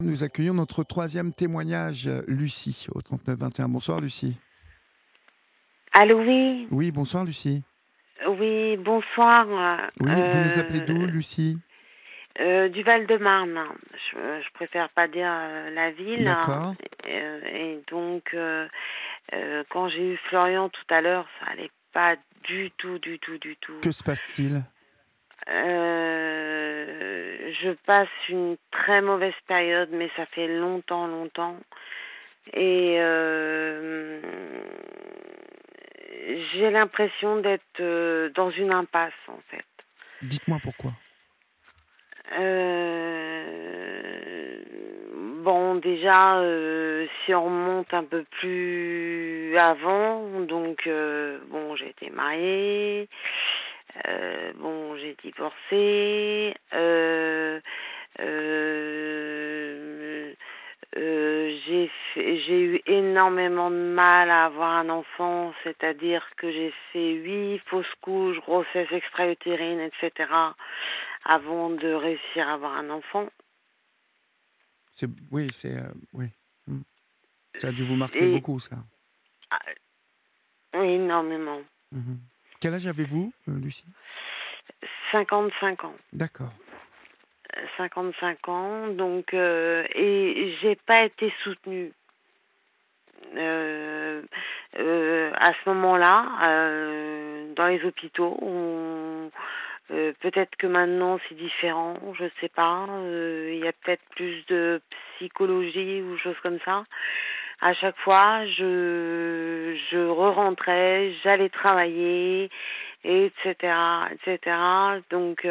Nous accueillons notre troisième témoignage, Lucie, au 39 21. Bonsoir Lucie. Allô, oui. Oui, bonsoir Lucie. Oui, bonsoir. Oui, vous nous appelez d'où Lucie? Du Val-de-Marne. Je préfère pas dire la ville. D'accord. Et donc, quand j'ai eu Florian tout à l'heure, ça allait pas du tout, du tout, du tout. Que se passe-t-il? Je passe une très mauvaise période, mais ça fait longtemps, longtemps. Et j'ai l'impression d'être dans une impasse, en fait. Dites-moi pourquoi. Euh, bon, déjà, si on remonte un peu plus avant, donc, bon, j'ai été mariée, bon, j'ai divorcé, euh, j'ai eu énormément de mal à avoir un enfant, c'est-à-dire que j'ai fait 8 fausses couches, grossesse extra-utérine, etc., avant de réussir à avoir un enfant. Oui, oui. Hmm. Ça a dû vous marquer Et beaucoup, ça. énormément. Mhm. Quel âge avez-vous, Lucie? 55 ans. D'accord. 55 ans, donc, et j'ai pas été soutenue. Euh, à ce moment-là, dans les hôpitaux, peut-être que maintenant c'est différent, je sais pas. Il y a peut-être plus de psychologie ou choses comme ça. À chaque fois, je re-rentrais, j'allais travailler, etc., etc. Donc,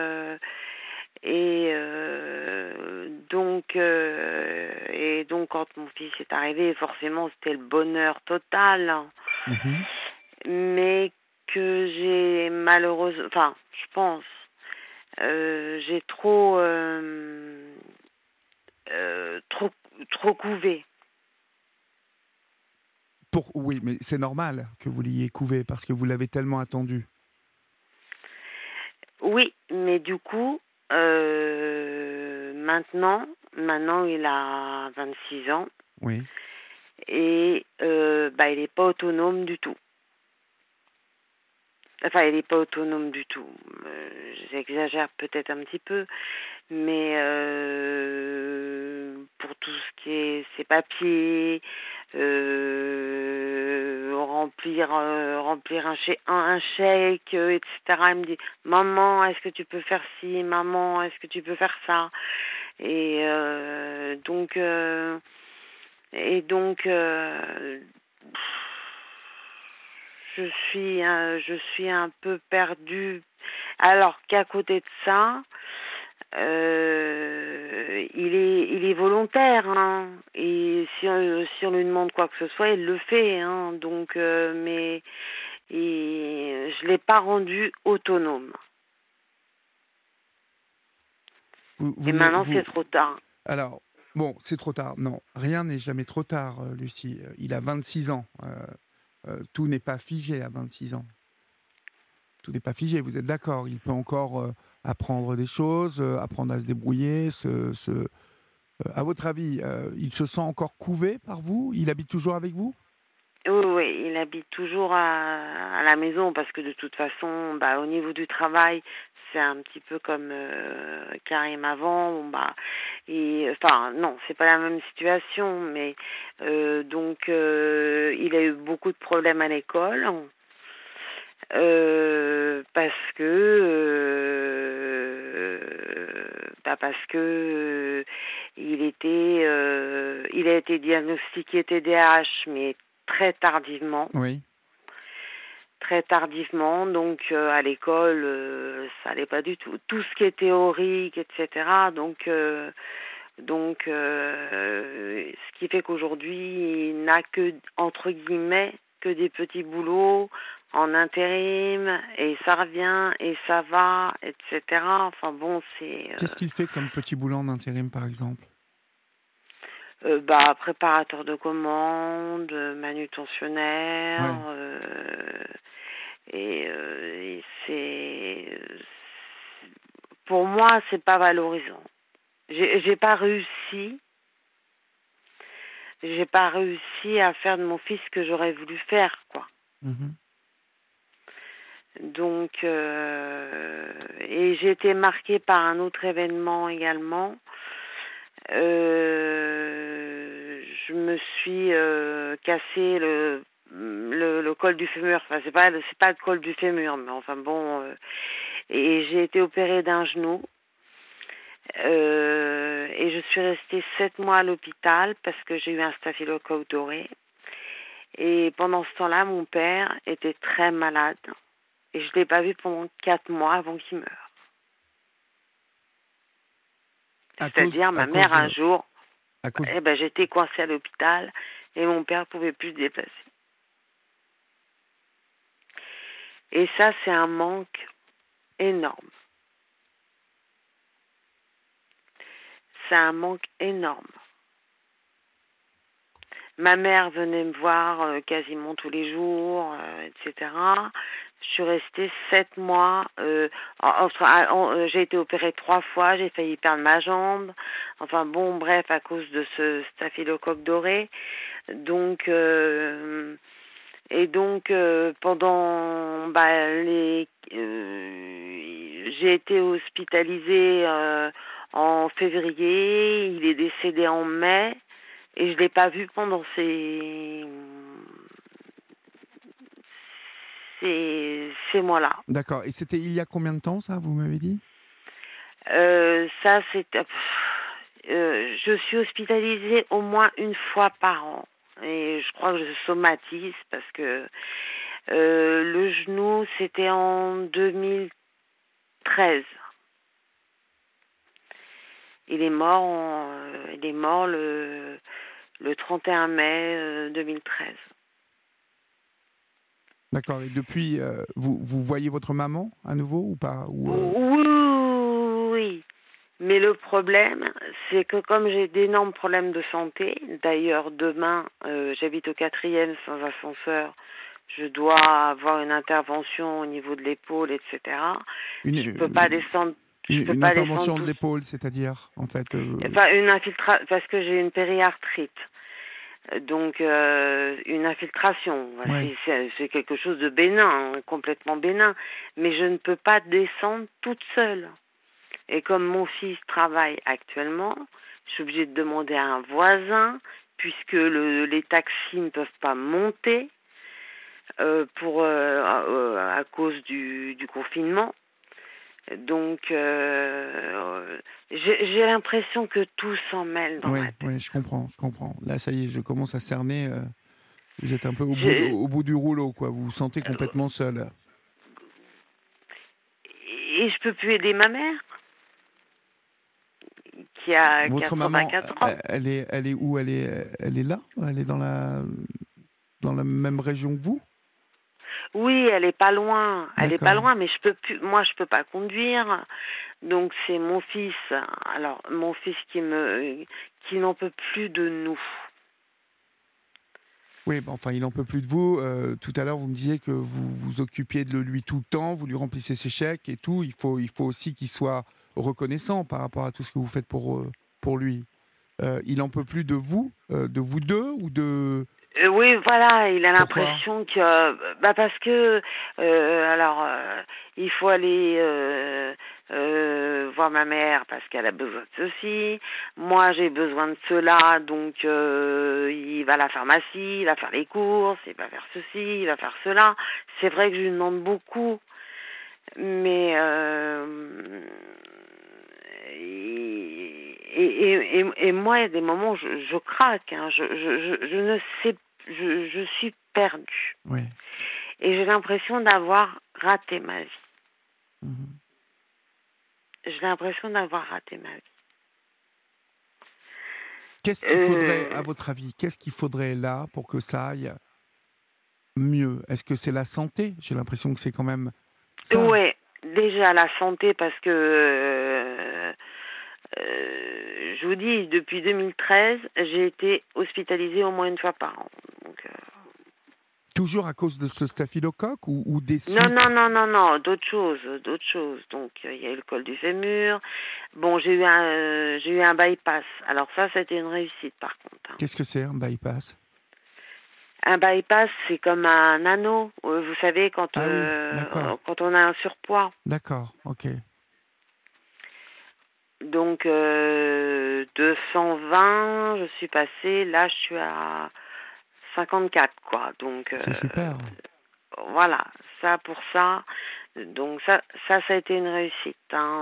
et donc quand mon fils est arrivé, forcément c'était le bonheur total, Mhm. mais que j'ai malheureusement, enfin, je pense, j'ai trop trop couvé. Oui, mais c'est normal que vous l'ayez couvé parce que vous l'avez tellement attendu. Oui, mais du coup, maintenant il a 26 ans Oui. et bah il est pas autonome du tout. Enfin, il n'est pas autonome du tout. J'exagère peut-être un petit peu, mais pour tout ce qui est ses papiers, remplir un chèque, etc. Il me dit, maman, est-ce que tu peux faire ci, maman, est-ce que tu peux faire ça, et donc, je suis un peu perdue. Alors qu'à côté de ça, il est volontaire, hein. Et si on lui demande quoi que ce soit, il le fait, hein. Donc, mais je l'ai pas rendu autonome. Et maintenant, c'est trop tard. Alors, bon, c'est trop tard. Non, rien n'est jamais trop tard, Lucie. Il a 26 ans. Tout n'est pas figé à 26 ans. Tout n'est pas figé, vous êtes d'accord. Il peut encore apprendre des choses, apprendre à se débrouiller. À votre avis, il se sent encore couvé par vous? Il habite toujours avec vous? Oui, oui, il habite toujours à la maison parce que de toute façon, bah, au niveau du travail, c'est un petit peu comme Karim avant. Bon, bah, enfin, non, c'est pas la même situation, mais donc il a eu beaucoup de problèmes à l'école parce que il a été diagnostiqué TDAH, mais très tardivement, Oui. très tardivement. Donc à l'école, ça allait pas du tout. Tout ce qui est théorique, etc. Donc, ce qui fait qu'aujourd'hui, il n'a que, entre guillemets, que des petits boulots en intérim, et ça revient, et ça va, etc. Enfin bon, c'est Qu'est-ce qu'il fait comme petit boulot en intérim, par exemple? bah, préparateur de commandes, manutentionnaire, Ouais. pour moi, c'est pas valorisant. J'ai pas réussi. J'ai pas réussi à faire de mon fils ce que j'aurais voulu faire, quoi. Mhm. Donc, et j'ai été marquée par un autre événement également. Je me suis cassé le col du fémur. Enfin, c'est pas le col du fémur, mais enfin bon. Et j'ai été opérée d'un genou. Et je suis restée 7 mois à l'hôpital parce que j'ai eu un staphylocoque doré. Et pendant ce temps-là, mon père était très malade. Et je ne l'ai pas vu pendant 4 mois avant qu'il meure. C'est-à-dire, ma mère, un jour, j'étais coincée à l'hôpital et mon père ne pouvait plus se déplacer. Et ça, c'est un manque énorme. C'est un manque énorme. Ma mère venait me voir quasiment tous les jours, etc. Je suis restée 7 mois. J'ai été opérée 3 fois. J'ai failli perdre ma jambe. Enfin bon, bref, à cause de ce staphylocoque doré. Donc, pendant j'ai été hospitalisée en février. Il est décédé en mai. Et je ne l'ai pas vu pendant ces mois-là. D'accord. Et c'était il y a combien de temps, ça, vous m'avez dit? Ça, c'était... je suis hospitalisée au moins une fois par an. Et je crois que je somatise parce que le genou, c'était en 2013. Il est mort le 31 mai 2013. D'accord. Et depuis, vous voyez votre maman à nouveau ou pas Oui. Mais le problème, c'est que comme j'ai d'énormes problèmes de santé, d'ailleurs demain, j'habite au 4e sans ascenseur, je dois avoir une intervention au niveau de l'épaule, etc. Je peux pas descendre. Une intervention de l'épaule, c'est-à-dire, en fait. Enfin, une infiltration, parce que j'ai une périarthrite. Donc, une infiltration, Ouais. c'est quelque chose de bénin, complètement bénin. Mais je ne peux pas descendre toute seule. Et comme mon fils travaille actuellement, je suis obligée de demander à un voisin, puisque les taxis ne peuvent pas monter à cause du confinement. Donc, j'ai l'impression que tout s'en mêle dans ma tête. Oui, je comprends. Là, ça y est, je commence à cerner. Vous êtes un peu au bout du rouleau, quoi. Vous vous sentez complètement seul. Et je peux plus aider ma mère, qui a Votre 84 maman, ans. elle est où? Elle est là? Elle est dans la même région que vous? Oui, elle est pas loin. Elle est pas D'accord. loin, mais moi, je peux pas conduire. Donc, c'est mon fils. Alors, mon fils qui n'en peut plus de nous. Oui, enfin, il n'en peut plus de vous. Tout à l'heure, vous me disiez que vous vous occupiez de lui tout le temps, vous lui remplissez ses chèques et tout. Il faut aussi qu'il soit reconnaissant par rapport à tout ce que vous faites pour lui. Il n'en peut plus de vous deux ou de... Oui, voilà, il a Pourquoi? l'impression que, parce que, il faut aller voir ma mère parce qu'elle a besoin de ceci. Moi, j'ai besoin de cela, donc il va à la pharmacie, il va faire les courses, il va faire ceci, il va faire cela. C'est vrai que je lui demande beaucoup, mais et moi, il y a des moments où je craque, hein, je ne sais, je suis perdue. Oui. Et j'ai l'impression d'avoir raté ma vie. Mhm. J'ai l'impression d'avoir raté ma vie. Qu'est-ce qu'il faudrait, à votre avis, qu'est-ce qu'il faudrait là pour que ça aille mieux? Est-ce que c'est la santé? J'ai l'impression que c'est quand même ça. Ouais, déjà la santé parce que je vous dis, depuis 2013, j'ai été hospitalisée au moins une fois par an. Donc, Toujours à cause de ce staphylocoque ou des Non, suites? non, non, non, non, d'autres choses, d'autres choses. Donc, il y a eu le col du fémur. Bon, j'ai eu un bypass. Alors ça a été une réussite, par contre, hein. Qu'est-ce que c'est un bypass? Un bypass, c'est comme un anneau. Vous savez, Ah oui, d'accord, quand on a un surpoids. d'accord, ok. Donc, de 120, je suis passée. Là, je suis à 54, quoi. Donc, C'est super. voilà, ça pour ça. Donc ça a été une réussite, hein.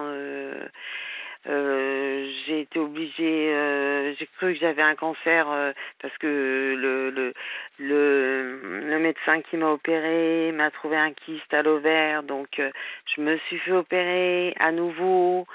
J'ai été obligée, j'ai cru que j'avais un cancer parce que le médecin qui m'a opéré m'a trouvé un kyste à l'ovaire, donc je me suis fait opérer à nouveau.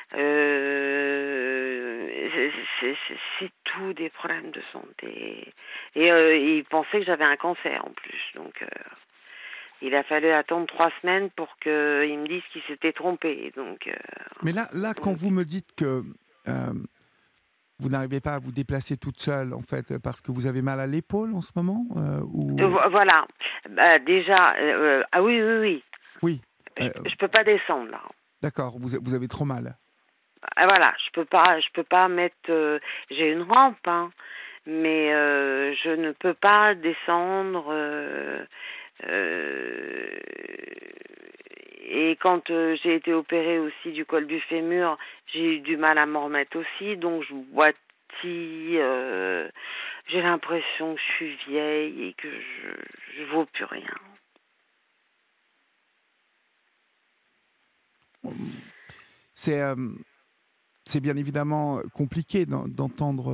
C'est tout des problèmes de santé. Et il pensait que j'avais un cancer en plus, donc il a fallu attendre 3 semaines pour qu'il me dise qu'il s'était trompé. Mais là, quand Donc vous me dites que vous n'arrivez pas à vous déplacer toute seule, en fait, parce que vous avez mal à l'épaule en ce moment, ou... voilà. Bah, déjà, ah oui, oui, oui. Oui, Je peux pas descendre là. d'accord, vous avez trop mal. Ah, voilà, je peux pas mettre. J'ai une rampe, hein, mais je ne peux pas descendre. Euh, et quand j'ai été opérée aussi du col du fémur, j'ai eu du mal à m'en remettre aussi, donc je boitille. J'ai l'impression que je suis vieille et que je vaux plus rien. C'est c'est bien évidemment compliqué d'entendre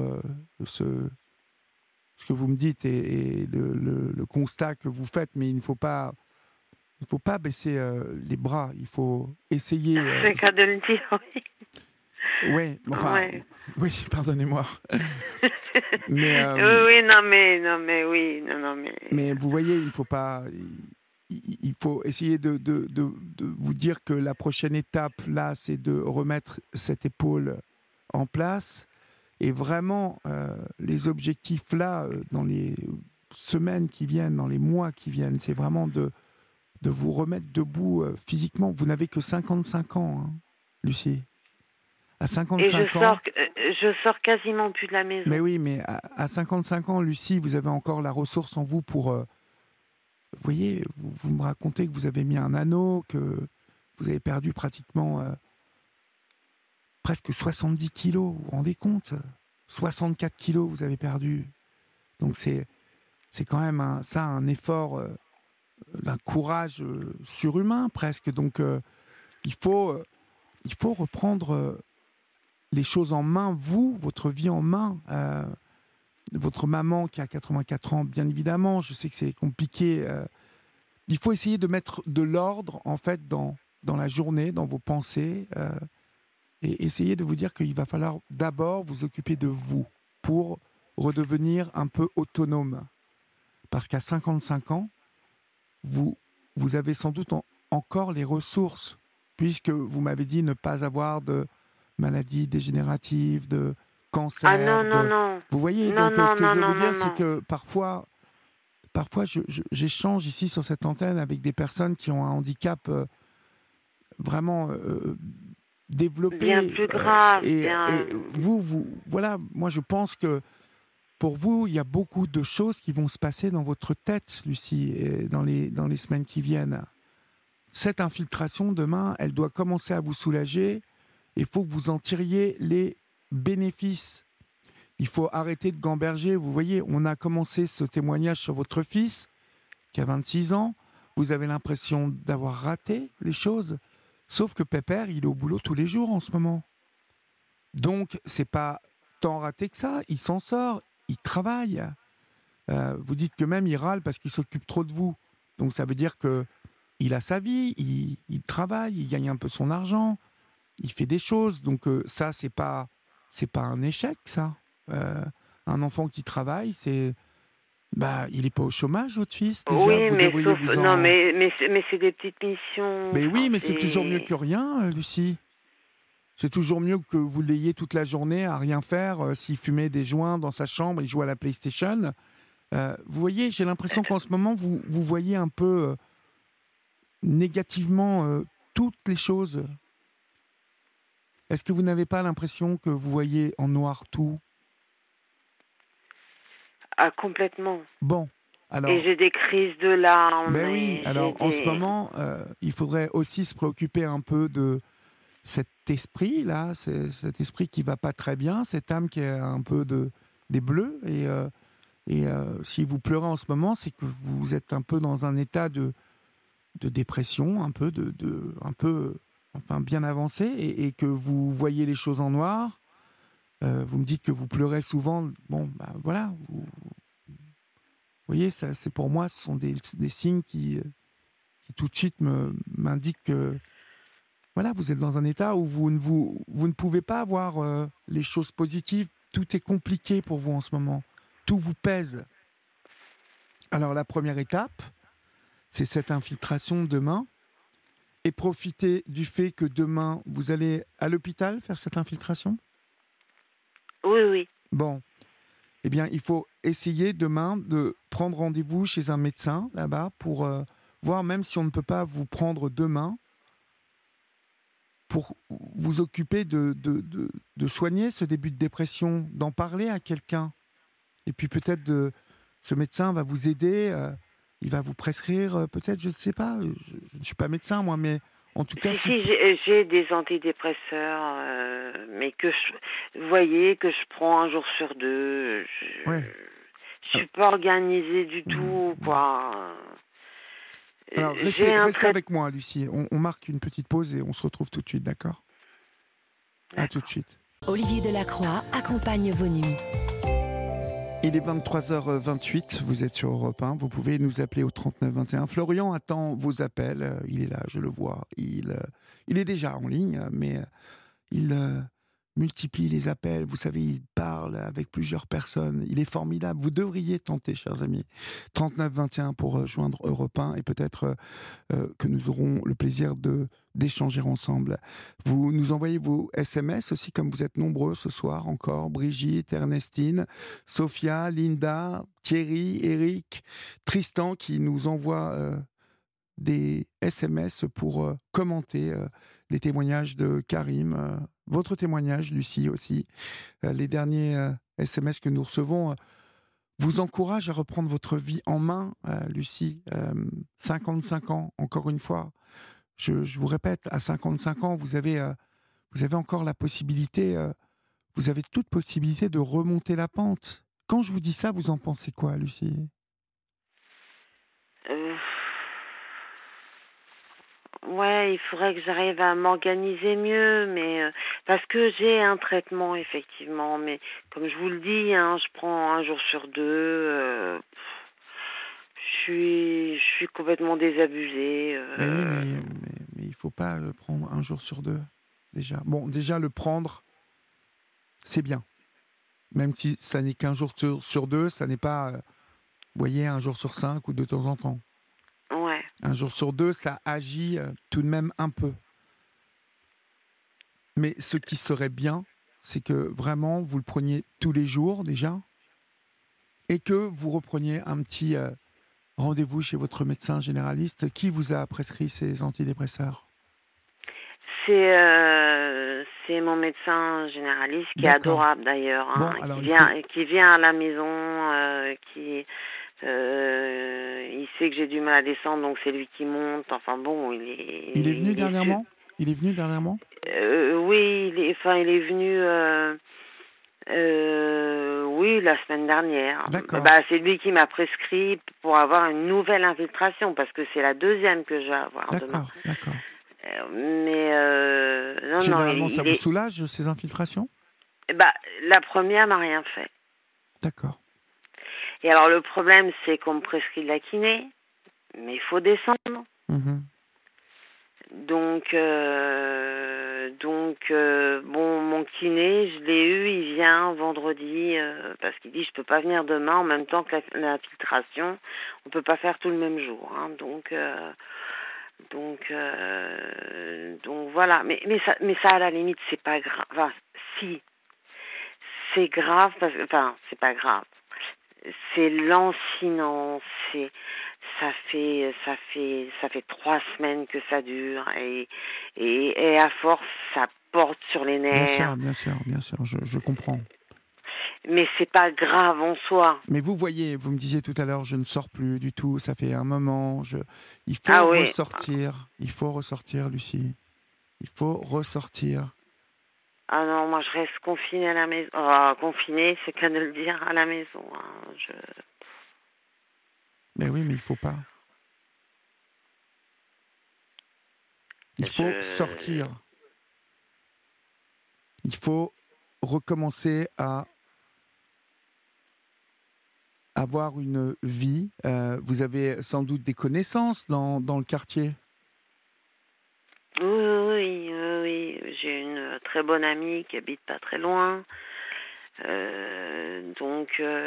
ce que vous me dites et le constat que vous faites, mais il ne faut pas baisser les bras. Il faut essayer. C'est le cas de le dire, oui. Ouais, enfin, Ouais. oui, pardonnez-moi. Mais, Oui, oui, non, mais oui, non, mais. mais vous voyez, il ne faut pas. Il faut essayer de vous dire que la prochaine étape, là, c'est de remettre cette épaule en place. Et vraiment, les objectifs, là, dans les semaines qui viennent, dans les mois qui viennent, c'est vraiment de vous remettre debout physiquement. Vous n'avez que 55 ans, hein, Lucie. À Et 55 ans, je sors quasiment plus de la maison. mais oui, mais à 55 ans, Lucie, vous avez encore la ressource en vous pour... vous voyez, vous me racontez que vous avez mis un anneau, que vous avez perdu pratiquement presque 70 kilos. Vous vous rendez compte? 64 kilos, vous avez perdu. Donc c'est quand même un effort d'un courage surhumain presque. Donc il faut reprendre les choses en main, vous, votre vie en main. Votre maman qui a 84 ans, bien évidemment, je sais que c'est compliqué. Il faut essayer de mettre de l'ordre, en fait, dans la journée, dans vos pensées, et essayer de vous dire qu'il va falloir d'abord vous occuper de vous pour redevenir un peu autonome. Parce qu'à 55 ans, vous avez sans doute encore les ressources, puisque vous m'avez dit ne pas avoir de maladies dégénératives, de Ah cancer, non, non, non. Vous voyez, Non, donc non, ce que je non, veux non, vous dire, non, c'est non. que parfois j'échange ici sur cette antenne avec des personnes qui ont un handicap vraiment Bien développé. plus grave, Et voilà, moi je pense que pour vous, il y a beaucoup de choses qui vont se passer dans votre tête, Lucie, et dans les semaines qui viennent. Cette infiltration, demain, elle doit commencer à vous soulager. Il faut que vous en tiriez les bénéfices. Il faut arrêter de gamberger. Vous voyez, on a commencé ce témoignage sur votre fils, qui a 26 ans. Vous avez l'impression d'avoir raté les choses. Sauf que Pépère, il est au boulot tous les jours en ce moment. Donc, c'est pas tant raté que ça. Il s'en sort. Il travaille. Vous dites que même il râle parce qu'il s'occupe trop de vous. Donc, ça veut dire que il a sa vie. Il travaille. Il gagne un peu son argent. Il fait des choses. Donc, ça, c'est pas un échec, ça. Un enfant qui travaille, il n'est pas au chômage, votre fils, déjà. Oui, Vous mais devriez sauf, vous non, en... mais c'est des petites missions. Mais Enfin, oui, mais c'est toujours mieux que rien, Lucie. C'est toujours mieux que vous l'ayez toute la journée à rien faire. S'il fumait des joints dans sa chambre, il joue à la PlayStation. Vous voyez, j'ai l'impression qu'en ce moment, vous voyez un peu négativement toutes les choses. Est-ce que vous n'avez pas l'impression que vous voyez en noir tout? Ah, complètement. Bon, Et alors, j'ai des crises de larmes ben oui, et j'ai alors en ce des... moment, il faudrait aussi se préoccuper un peu de cet esprit-là, cet esprit qui va pas très bien, cette âme qui a un peu des bleus. Et si vous pleurez en ce moment, c'est que vous êtes un peu dans un état de dépression, un peu, enfin, bien avancé, et que vous voyez les choses en noir. Vous me dites que vous pleurez souvent. Bon, bah voilà. Vous voyez, ça, c'est pour moi, ce sont des signes qui tout de suite m'indiquent que voilà, vous êtes dans un état où vous ne pouvez pas avoir les choses positives. Tout est compliqué pour vous en ce moment. Tout vous pèse. Alors la première étape, c'est cette infiltration demain. Et profiter du fait que demain, vous allez à l'hôpital faire cette infiltration? Oui, oui. Bon, eh bien, il faut essayer demain de prendre rendez-vous chez un médecin là-bas pour voir, même si on ne peut pas vous prendre demain, pour vous occuper de soigner ce début de dépression, d'en parler à quelqu'un. Et puis peut-être ce médecin va vous aider, il va vous prescrire, peut-être, je ne sais pas, je ne suis pas médecin moi, mais en tout cas, Si, si... si, j'ai des antidépresseurs, mais vous voyez, que je prends un jour sur deux. Ouais. Je suis pas organisée du tout, Mhm. quoi. Alors, J'ai un restez trait. avec moi, Lucie. On marque une petite pause et on se retrouve tout de suite, d'accord? À tout de D'accord. suite. Olivier Delacroix accompagne vos nuits. Il est 23h28, vous êtes sur Europe 1, vous pouvez nous appeler au 39 21. Florian attend vos appels, il est là, je le vois. Il est déjà en ligne, mais il multiplie les appels, vous savez, il parle avec plusieurs personnes, il est formidable. Vous devriez tenter, chers amis. 39 21 pour joindre Europe 1 et peut-être que nous aurons le plaisir d'échanger ensemble. Vous nous envoyez vos SMS aussi, comme vous êtes nombreux ce soir encore. Brigitte, Ernestine, Sophia, Linda, Thierry, Eric, Tristan qui nous envoient des SMS pour commenter les témoignages de Karim. Votre témoignage, Lucie, aussi. Les derniers SMS que nous recevons vous encouragent à reprendre votre vie en main, Lucie. 55 ans, encore une fois. Je vous répète, à 55 ans, vous avez encore la possibilité, vous avez toute possibilité de remonter la pente. Quand je vous dis ça, vous en pensez quoi, Lucie? Euh, Ouais, il faudrait que j'arrive à m'organiser mieux, mais parce que j'ai un traitement effectivement, mais comme je vous le dis, hein, je prends un jour sur deux. Je suis complètement désabusée. Mais oui, mais il faut pas le prendre un jour sur deux, déjà. Bon, déjà, le prendre, c'est bien. Même si ça n'est qu'un jour sur deux, ça n'est pas, vous voyez, un jour sur cinq ou de temps en temps. Ouais. Un jour sur deux, ça agit tout de même un peu. Mais ce qui serait bien, c'est que vraiment, vous le preniez tous les jours déjà, et que vous repreniez un petit rendez-vous chez votre médecin généraliste. Qui vous a prescrit ces antidépresseurs? C'est mon médecin généraliste qui est D'accord. adorable d'ailleurs, Bon, hein, alors il faut... qui vient à la maison, il sait que j'ai du mal à descendre, donc c'est lui qui monte. Enfin bon, Il est venu il est super. dernièrement? Il est venu dernièrement? Oui, il est venu. Oui, la semaine dernière. D'accord, Bah, c'est lui qui m'a prescrit pour avoir une nouvelle infiltration parce que c'est la deuxième que je vais avoir demain. d'accord, d'accord. Mais non, non, Généralement, ça il vous est. soulage, ces infiltrations? Bah, la première m'a rien fait. D'accord. Et alors le problème, c'est qu'on me prescrit de la kiné, mais il faut descendre. Mhm. Bon, mon kiné, je l'ai eu, il vient vendredi parce qu'il dit je peux pas venir demain en même temps que l'infiltration, on peut pas faire tout le même jour, hein, donc voilà. Mais ça à la limite c'est pas grave. Enfin, si c'est grave parce que, enfin c'est pas grave. c'est lancinant, ça fait 3 semaines que ça dure et à force ça porte sur les Bien nerfs. sûr, bien sûr, bien sûr, je comprends. Mais c'est pas grave en soi. Mais vous voyez, vous me disiez tout à l'heure, je ne sors plus du tout, ça fait un moment. Il Ah faut oui. ressortir, Lucie. Il faut ressortir. Ah non, moi je reste confinée à la maison. Ah, confinée, c'est qu'à de le dire, à la maison. Hein. Mais oui, mais il faut pas. Il faut Je... sortir. Il faut recommencer à avoir une vie. Vous avez sans doute des connaissances dans le quartier. Oui, oui, oui, oui. J'ai une très bonne amie qui habite pas très loin. Donc,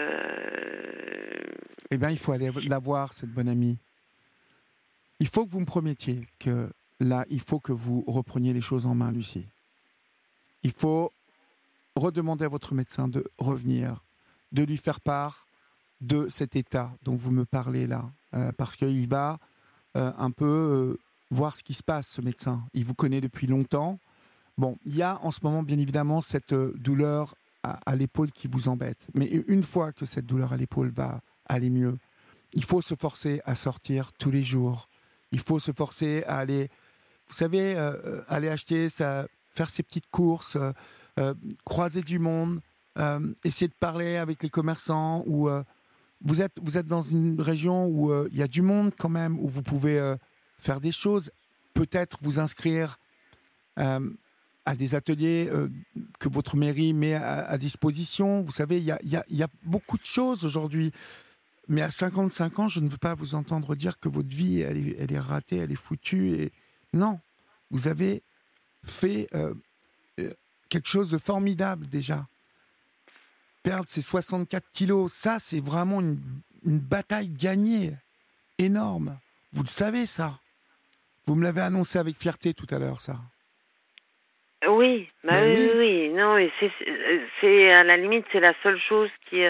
Eh bien, il faut aller la voir, cette bonne amie. Il faut que vous me promettiez que là, il faut que vous repreniez les choses en main, Lucie. Il faut redemander à votre médecin de revenir, de lui faire part de cet état dont vous me parlez là, parce qu'il va un peu voir ce qui se passe, ce médecin. Il vous connaît depuis longtemps. Bon, il y a en ce moment, bien évidemment, cette douleur à l'épaule qui vous embête. Mais une fois que cette douleur à l'épaule va aller mieux, il faut se forcer à sortir tous les jours. Il faut se forcer à aller, vous savez, aller acheter, faire ses petites courses, euh, croiser du monde, essayer de parler avec les commerçants. Ou vous êtes dans une région où il y a du monde quand même, où vous pouvez faire des choses, peut-être vous inscrire euh, à des ateliers que votre mairie met à disposition. Vous savez, il y a beaucoup de choses aujourd'hui. Mais à 55 ans, je ne veux pas vous entendre dire que votre vie, elle est ratée, elle est foutue. Et... Non, vous avez fait euh, quelque chose de formidable déjà. Perdre ces 64 kilos, ça, c'est vraiment une bataille gagnée, énorme. Vous le savez, ça. Vous me l'avez annoncé avec fierté tout à l'heure, ça. oui, bah Ben oui, oui, oui, oui. Non, et c'est à la limite, c'est la seule chose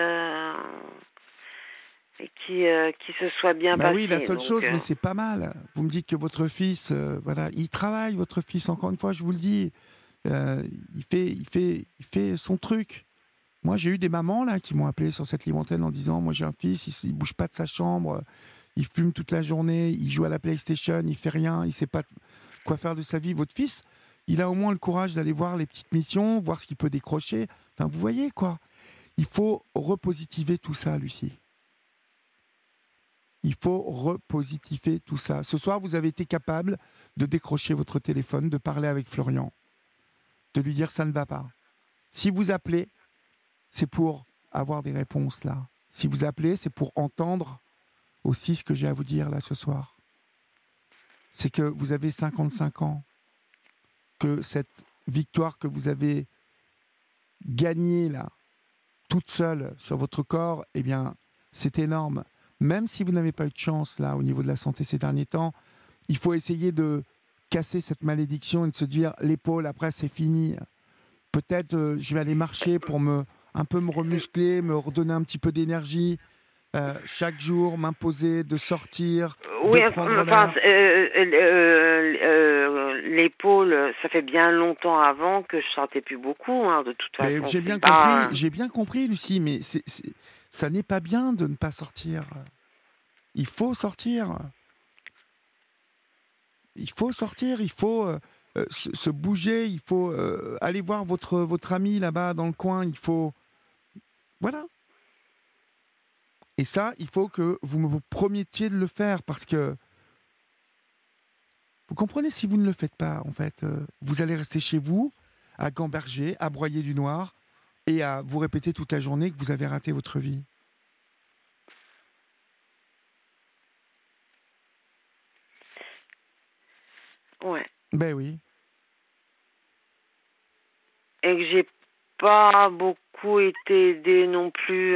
qui se soit bien bah oui, la passée. seule Donc, chose, mais c'est pas mal. Vous me dites que votre fils, voilà, il travaille, votre fils, encore une fois, je vous le dis. Euh, il fait son truc. Moi, j'ai eu des mamans là qui m'ont appelé sur cette limontaine en disant, moi j'ai un fils, il bouge pas de sa chambre, il fume toute la journée, il joue à la PlayStation, il fait rien, il sait pas quoi faire de sa vie. Votre fils, il a au moins le courage d'aller voir les petites missions, voir ce qu'il peut décrocher. Enfin, vous voyez quoi. Il faut repositiver tout ça, Lucie. Il faut repositiver tout ça. Ce soir, vous avez été capable de décrocher votre téléphone, de parler avec Florian, de lui dire ça ne va pas. Si vous appelez, c'est pour avoir des réponses là. Si vous appelez, c'est pour entendre aussi ce que j'ai à vous dire là ce soir. C'est que vous avez 55 ans, que cette victoire que vous avez gagnée là, toute seule sur votre corps, eh bien, c'est énorme. Même si vous n'avez pas eu de chance là au niveau de la santé ces derniers temps, il faut essayer de casser cette malédiction et de se dire l'épaule après c'est fini. Peut-être je vais aller marcher pour un peu me remuscler, me redonner un petit peu d'énergie. Chaque jour, m'imposer de sortir, de oui, prendre enfin, l'air. l'épaule, ça fait bien longtemps avant que je sortais plus beaucoup. Hein, de toute Mais façon, c'est pas. j'ai bien compris, Lucie, mais ça n'est pas bien de ne pas sortir. Il faut sortir. Il faut sortir, il faut se bouger, il faut aller voir votre ami là-bas dans le coin, il faut... Voilà. Et ça, il faut que vous me promettiez de le faire parce que, vous comprenez, si vous ne le faites pas, en fait, vous allez rester chez vous, à gamberger, à broyer du noir et à vous répéter toute la journée que vous avez raté votre vie. Ouais. Ben oui. Et que j'ai pas beaucoup été aidée non plus,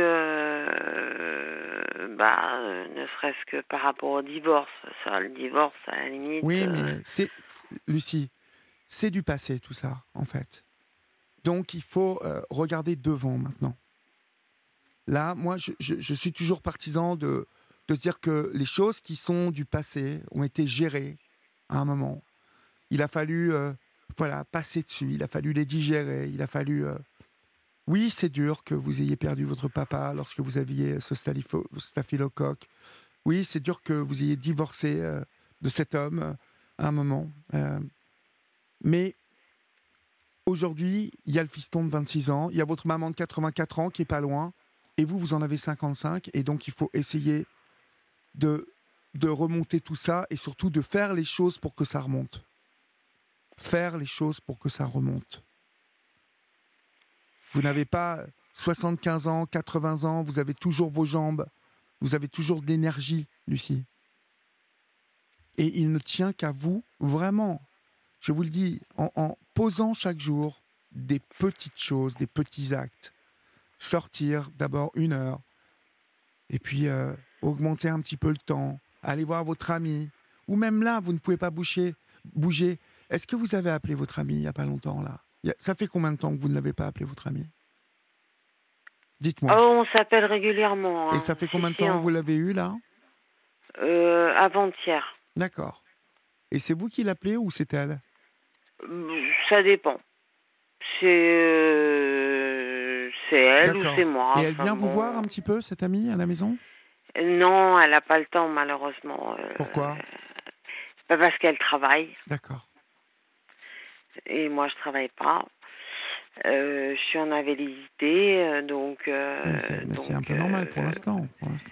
ne serait-ce que par rapport au divorce. Ça, le divorce, à la limite. Oui, mais Lucie, c'est du passé tout ça, en fait. Donc il faut regarder devant maintenant. Là, moi, je suis toujours partisan de se dire que les choses qui sont du passé ont été gérées à un moment. Il a fallu passer dessus, il a fallu les digérer, il a fallu... Oui, c'est dur que vous ayez perdu votre papa lorsque vous aviez ce staphylocoque. Oui, c'est dur que vous ayez divorcé de cet homme à un moment. Mais aujourd'hui, il y a le fiston de 26 ans, il y a votre maman de 84 ans qui est pas loin, et vous en avez 55, et donc il faut essayer de remonter tout ça, et surtout de faire les choses pour que ça remonte. Faire les choses pour que ça remonte. Vous n'avez pas 75 ans, 80 ans, vous avez toujours vos jambes, vous avez toujours de l'énergie, Lucie. Et il ne tient qu'à vous, vraiment. Je vous le dis, en posant chaque jour des petites choses, des petits actes. Sortir d'abord 1 heure, et puis augmenter un petit peu le temps, aller voir votre ami, ou même là, vous ne pouvez pas bouger. Est-ce que vous avez appelé votre ami il n'y a pas longtemps, là? Ça fait combien de temps que vous ne l'avez pas appelé, votre ami? Dites-moi. Oh, on s'appelle régulièrement. Et ça fait combien de temps que vous l'avez eu, là? Avant-hier. D'accord. Et c'est vous qui l'appelez ou c'est elle? Ça dépend. C'est elle ou D'accord. c'est moi. Et elle vient vous voir un petit peu, cette amie, à la maison? Non, elle n'a pas le temps, malheureusement. Pourquoi? Parce qu'elle travaille. D'accord. Et moi, je travaille pas. Je suis en invalidité, donc... Mais c'est un peu normal pour l'instant.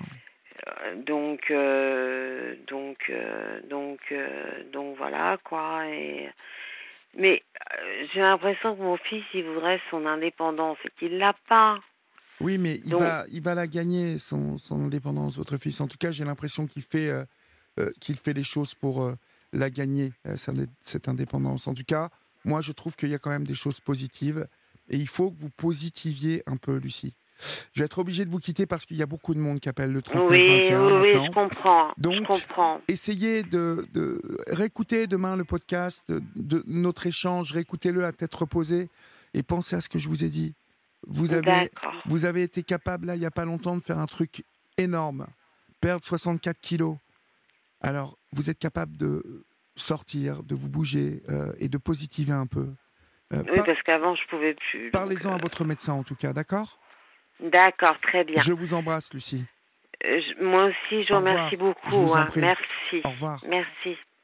Donc voilà, quoi. Mais j'ai l'impression que mon fils, il voudrait son indépendance et qu'il l'a pas. Oui, mais il va la gagner, son indépendance, votre fils. En tout cas, j'ai l'impression qu'il fait les choses pour la gagner, cette indépendance. En tout cas, moi, je trouve qu'il y a quand même des choses positives. Et il faut que vous positiviez un peu, Lucie. Je vais être obligé de vous quitter parce qu'il y a beaucoup de monde qui appelle le 3921 Oui, maintenant. je comprends. Donc, je comprends. Essayez de réécouter demain le podcast de notre échange, réécoutez-le à tête reposée et pensez à ce que je vous ai dit. Vous avez été capable, là, il n'y a pas longtemps, de faire un truc énorme, perdre 64 kilos. Alors, vous êtes capable de sortir, de vous bouger et de positiver un peu. Oui, parce qu'avant, je pouvais plus. Parlez-en à votre médecin, en tout cas, d'accord? D'accord, très bien. Je vous embrasse, Lucie. Moi aussi, je vous remercie beaucoup. Je vous en prie. Merci. Au revoir. Merci.